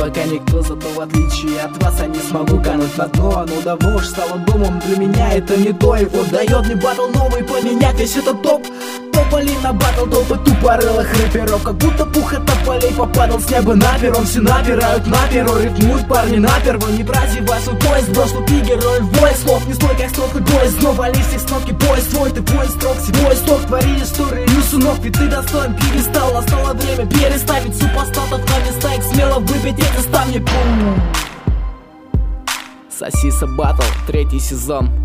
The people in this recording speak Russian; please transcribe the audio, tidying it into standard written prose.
пока никто, зато в отличие от вас я не смогу кануть на дно. Оно давно уж стало домом, для меня это не то. И вот дает мне батл новый поменять весь этот топ. Топали на батл толпы тупорылых рэперов, как будто пух от тополей попадал с неба на перрон. Все напирают на перо, рифмуют парни наперво. Не прозевай свой поезд, брошь ты герой бой. Слов не стой, как строк и поезд, снова листик с кнопки поезд свой. Ты поезд строк, свой сток, твори историю, сынок, ведь ты достоин перестал. Настало время переставить супостатов на места, их смело выбить эти ставни. Сосиса Батл, 3-й сезон.